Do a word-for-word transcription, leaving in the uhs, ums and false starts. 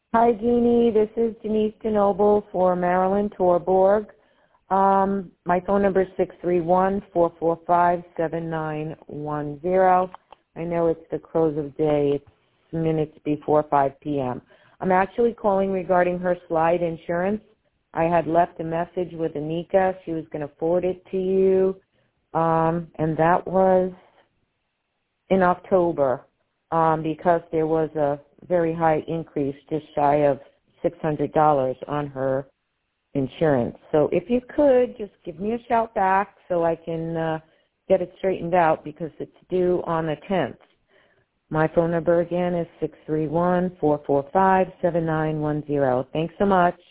Hi, Jeannie. This is Denise DeNoble for Marilyn Torborg. Um, my phone number is six three one, four four five, seven nine one zero. I know it's the close of day. It's minutes before five p.m. I'm actually calling regarding her slide insurance. I had left a message with Anika. She was going to forward it to you, um, and that was in October um, because there was a very high increase, just shy of six hundred dollars on her insurance. So if you could, just give me a shout back so I can uh, get it straightened out because it's due on the tenth. My phone number again is six three one, four four five, seven nine one zero. Thanks so much.